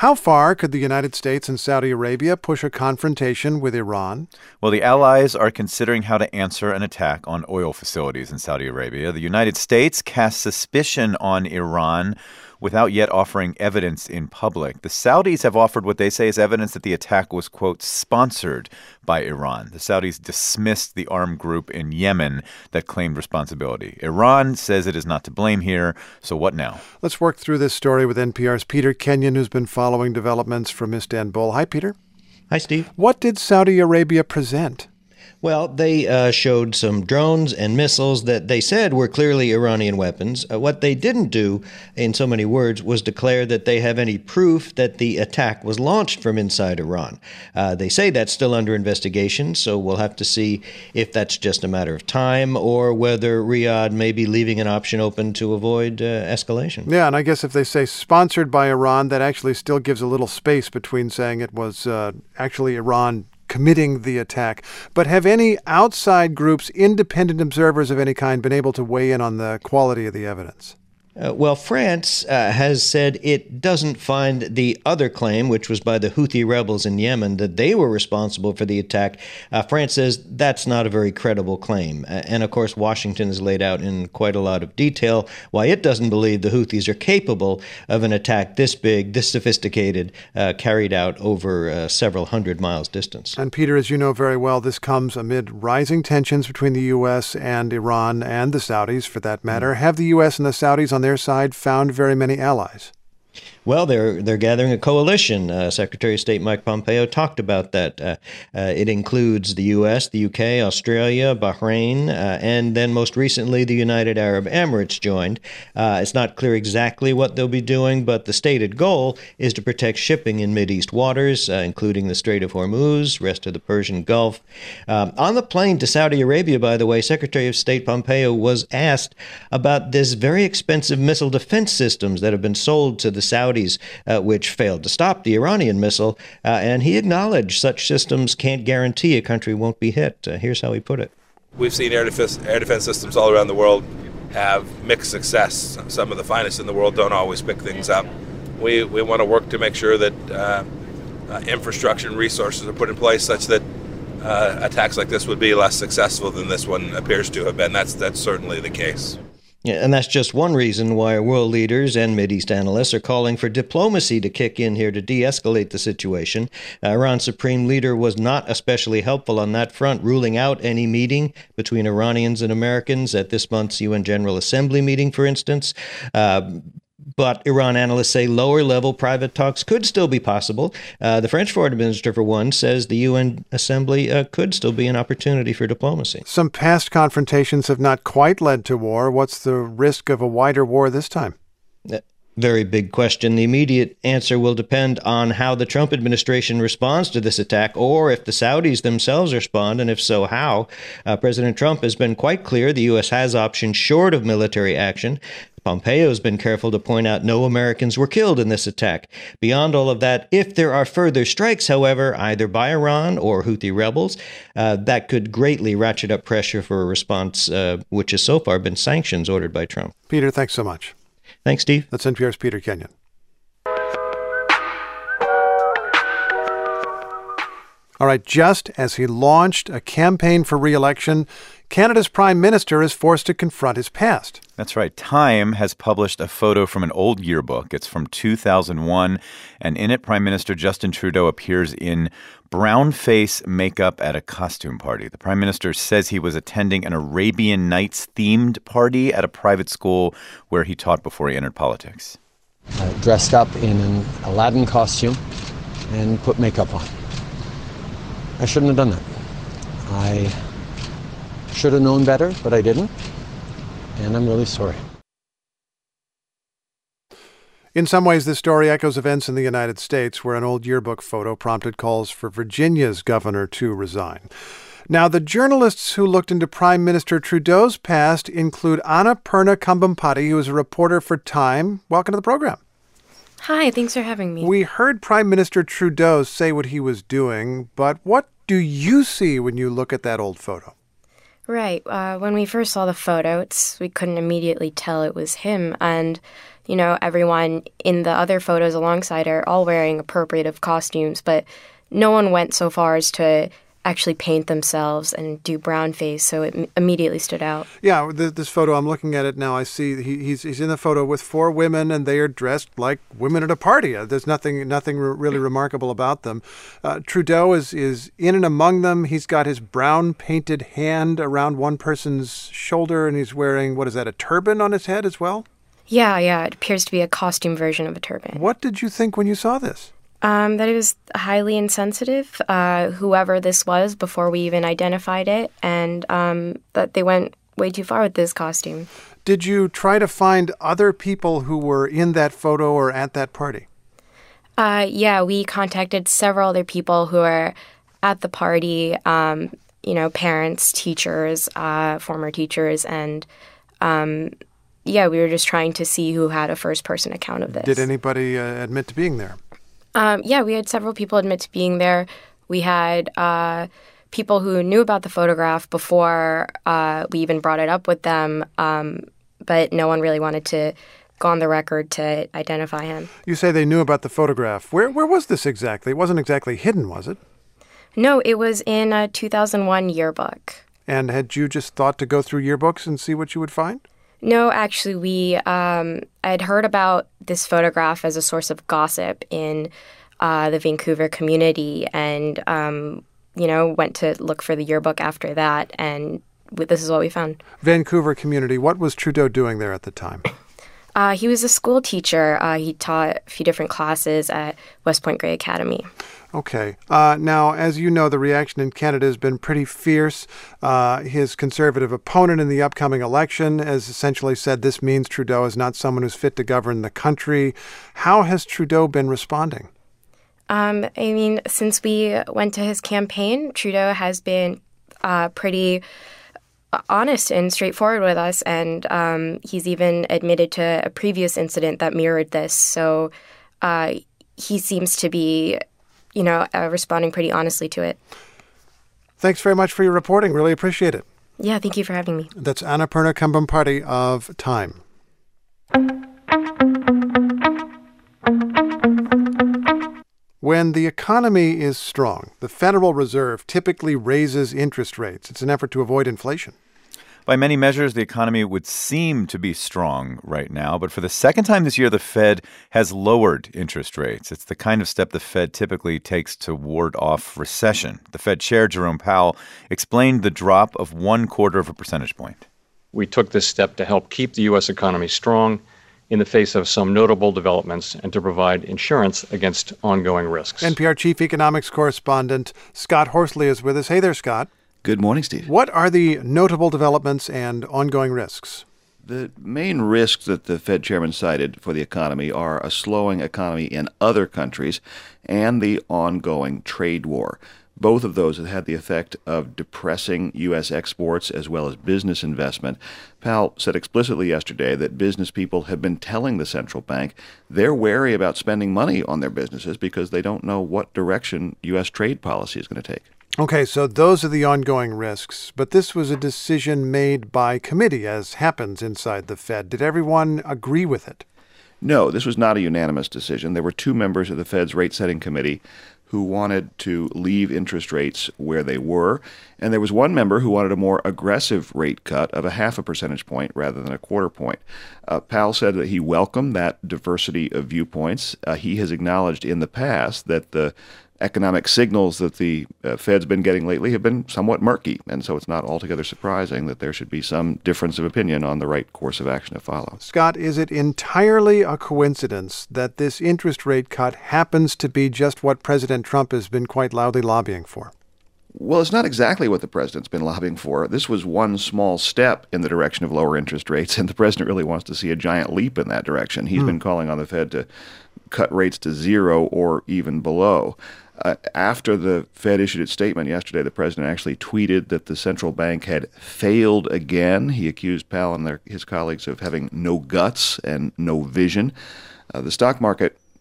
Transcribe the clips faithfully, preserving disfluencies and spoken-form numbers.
How far could the United States and Saudi Arabia push a confrontation with Iran? Well, the allies are considering how to answer an attack on oil facilities in Saudi Arabia. The United States cast suspicion on Iran without yet offering evidence in public. The Saudis have offered what they say is evidence that the attack was, quote, sponsored by Iran. The Saudis dismissed the armed group in Yemen that claimed responsibility. Iran says it is not to blame here. So what now? Let's work through this story with N P R's Peter Kenyon, who's been following developments from Istanbul. Hi, Peter. Hi, Steve. What did Saudi Arabia present? Well, they uh, showed some drones and missiles that they said were clearly Iranian weapons. Uh, what they didn't do, in so many words, was declare that they have any proof that the attack was launched from inside Iran. Uh, they say that's still under investigation, so we'll have to see if that's just a matter of time or whether Riyadh may be leaving an option open to avoid uh, escalation. Yeah, and I guess if they say sponsored by Iran, that actually still gives a little space between saying it was uh, actually Iran committing the attack. But have any outside groups, independent observers of any kind, been able to weigh in on the quality of the evidence? Uh, well, France uh, has said it doesn't find the other claim, which was by the Houthi rebels in Yemen, that they were responsible for the attack. Uh, France says that's not a very credible claim. Uh, and, of course, Washington has laid out in quite a lot of detail why it doesn't believe the Houthis are capable of an attack this big, this sophisticated, uh, carried out over uh, several hundred miles distance. And, Peter, as you know very well, this comes amid rising tensions between the U S and Iran and the Saudis, for that matter. Have the U S and the Saudis on their side found very many allies? Well, they're they're gathering a coalition. Uh, Secretary of State Mike Pompeo talked about that. Uh, uh, it includes the U S, the U K, Australia, Bahrain, uh, and then most recently the United Arab Emirates joined. Uh, it's not clear exactly what they'll be doing, but the stated goal is to protect shipping in Mideast waters, uh, including the Strait of Hormuz, rest of the Persian Gulf. Um, on the plane to Saudi Arabia, by the way, Secretary of State Pompeo was asked about this very expensive missile defense systems that have been sold to the Saudis, uh, which failed to stop the Iranian missile, uh, and he acknowledged such systems can't guarantee a country won't be hit. Uh, here's how he put it. We've seen air defense, air defense systems all around the world have mixed success. Some of the finest in the world don't always pick things up. We, we want to work to make sure that uh, uh, infrastructure and resources are put in place such that uh, attacks like this would be less successful than this one appears to have been. That's, that's certainly the case. Yeah, and that's just one reason why world leaders and Mideast analysts are calling for diplomacy to kick in here to de-escalate the situation. Uh, Iran's supreme leader was not especially helpful on that front, ruling out any meeting between Iranians and Americans at this month's U N General Assembly meeting, for instance. Uh, But Iran analysts say lower-level private talks could still be possible. Uh, the French foreign minister, for one, says the U N Assembly uh, could still be an opportunity for diplomacy. Some past confrontations have not quite led to war. What's the risk of a wider war this time? Uh, Very big question. The immediate answer will depend on how the Trump administration responds to this attack, or if the Saudis themselves respond, and if so, how. Uh, President Trump has been quite clear the U S has options short of military action. Pompeo has been careful to point out no Americans were killed in this attack. Beyond all of that, if there are further strikes, however, either by Iran or Houthi rebels, uh, that could greatly ratchet up pressure for a response, uh, which has so far been sanctions ordered by Trump. Peter, thanks so much. Thanks, Steve. That's N P R's Peter Kenyon. All right, just as he launched a campaign for re-election, Canada's Prime Minister is forced to confront his past. That's right. Time has published a photo from an old yearbook. It's from two thousand one, and in it, Prime Minister Justin Trudeau appears in brown face makeup at a costume party. The Prime Minister says he was attending an Arabian Nights-themed party at a private school where he taught before he entered politics. Uh, dressed up in an Aladdin costume and put makeup on. I shouldn't have done that. I should have known better, but I didn't, and I'm really sorry. In some ways, this story echoes events in the United States where an old yearbook photo prompted calls for Virginia's governor to resign. Now, the journalists who looked into Prime Minister Trudeau's past include Annapurna Kambhampati, who is a reporter for Time. Welcome to the program. Hi, thanks for having me. We heard Prime Minister Trudeau say what he was doing, but what do you see when you look at that old photo? Right. Uh, when we first saw the photo, it's we couldn't immediately tell it was him. And, you know, everyone in the other photos alongside are all wearing appropriative costumes, but no one went so far as to actually paint themselves and do brown face, so it m- immediately stood out. Yeah, th- this photo, I'm looking at it now. I see he, he's he's in the photo with four women, and they are dressed like women at a party. Uh, There's nothing nothing r- really remarkable about them. Uh, Trudeau is is in and among them. He's got his brown painted hand around one person's shoulder, and he's wearing, what is that, a turban on his head as well? Yeah, yeah, it appears to be a costume version of a turban. What did you think when you saw this? Um, that it was highly insensitive, uh, whoever this was, before we even identified it, and um, that they went way too far with this costume. Did you try to find other people who were in that photo or at that party? Uh, yeah, we contacted several other people who were at the party, um, you know, parents, teachers, uh, former teachers, and um, yeah, we were just trying to see who had a first-person account of this. Did anybody uh, admit to being there? Um, yeah, we had several people admit to being there. We had uh, people who knew about the photograph before uh, we even brought it up with them, um, but no one really wanted to go on the record to identify him. You say they knew about the photograph. Where where was this exactly? It wasn't exactly hidden, was it? No, it was in a two thousand one yearbook. And had you just thought to go through yearbooks and see what you would find? No, actually, we um, I'd heard about this photograph as a source of gossip in uh, the Vancouver community, and um, you know, went to look for the yearbook after that, and this is what we found. Vancouver community. What was Trudeau doing there at the time? Uh, he was a school teacher. Uh, he taught a few different classes at West Point Grey Academy. Okay. Uh, now, as you know, the reaction in Canada has been pretty fierce. Uh, his Conservative opponent in the upcoming election has essentially said this means Trudeau is not someone who's fit to govern the country. How has Trudeau been responding? Um, I mean, since we went to his campaign, Trudeau has been uh, pretty honest and straightforward with us, and um, he's even admitted to a previous incident that mirrored this. So uh, he seems to be, you know, uh, responding pretty honestly to it. Thanks very much for your reporting. Really appreciate it. Yeah, thank you for having me. That's Annapurna Kambhampati of Time. When the economy is strong, the Federal Reserve typically raises interest rates. It's an effort to avoid inflation. By many measures, the economy would seem to be strong right now, but for the second time this year, the Fed has lowered interest rates. It's the kind of step the Fed typically takes to ward off recession. The Fed Chair, Jerome Powell, explained the drop of one quarter of a percentage point. We took this step to help keep the U S economy strong in the face of some notable developments and to provide insurance against ongoing risks. N P R Chief Economics Correspondent Scott Horsley is with us. Hey there, Scott. Good morning, Steve. What are the notable developments and ongoing risks? The main risks that the Fed chairman cited for the economy are a slowing economy in other countries and the ongoing trade war. Both of those have had the effect of depressing U S exports as well as business investment. Powell said explicitly yesterday that business people have been telling the central bank they're wary about spending money on their businesses because they don't know what direction U S trade policy is going to take. Okay, so those are the ongoing risks, but this was a decision made by committee, as happens inside the Fed. Did everyone agree with it? No, this was not a unanimous decision. There were two members of the Fed's rate-setting committee who wanted to leave interest rates where they were, and there was one member who wanted a more aggressive rate cut of a half a percentage point rather than a quarter point. Uh, Powell said that he welcomed that diversity of viewpoints. Uh, he has acknowledged in the past that the economic signals that the uh, Fed's been getting lately have been somewhat murky, and so it's not altogether surprising that there should be some difference of opinion on the right course of action to follow. Scott, is it entirely a coincidence that this interest rate cut happens to be just what President Trump has been quite loudly lobbying for? Well, it's not exactly what the president's been lobbying for. This was one small step in the direction of lower interest rates, and the president really wants to see a giant leap in that direction. He's mm. been calling on the Fed to cut rates to zero or even below. Uh, after the Fed issued its statement yesterday, the president actually tweeted that the central bank had failed again. He accused Powell and their, his colleagues of having no guts and no vision. Uh, the stock market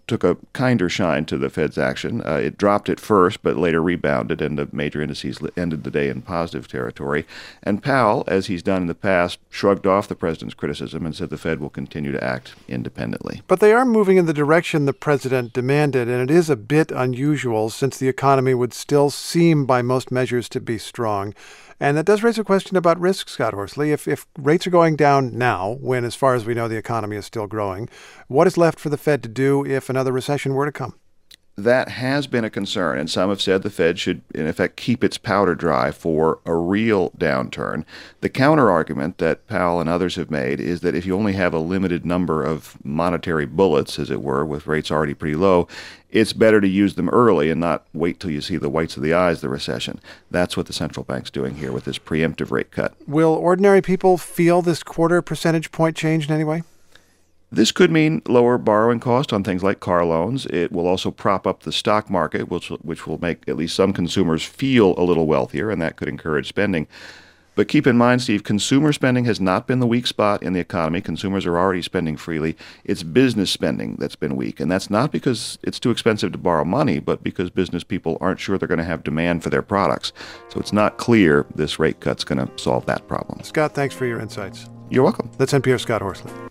took a kinder shine to the Fed's action. Uh, it dropped at first, but later rebounded, and the major indices ended the day in positive territory. And Powell, as he's done in the past, shrugged off the president's criticism and said the Fed will continue to act independently. But they are moving in the direction the president demanded, and it is a bit unusual since the economy would still seem by most measures to be strong. And that does raise a question about risk, Scott Horsley. If, if rates are going down now, when, as far as we know, the economy is still growing, what is left for the Fed to do if another recession were to come? That has been a concern, and some have said the Fed should, in effect, keep its powder dry for a real downturn. The counter-argument that Powell and others have made is that if you only have a limited number of monetary bullets, as it were, with rates already pretty low, it's better to use them early and not wait till you see the whites of the eyes of the recession. That's what the central bank's doing here with this preemptive rate cut. Will ordinary people feel this quarter percentage point change in any way? This could mean lower borrowing cost on things like car loans. It will also prop up the stock market, which, which will make at least some consumers feel a little wealthier, and that could encourage spending. But keep in mind, Steve, consumer spending has not been the weak spot in the economy. Consumers are already spending freely. It's business spending that's been weak, and that's not because it's too expensive to borrow money, but because business people aren't sure they're going to have demand for their products. So it's not clear this rate cut's going to solve that problem. Scott, thanks for your insights. You're welcome. That's N P R's Scott Horsley.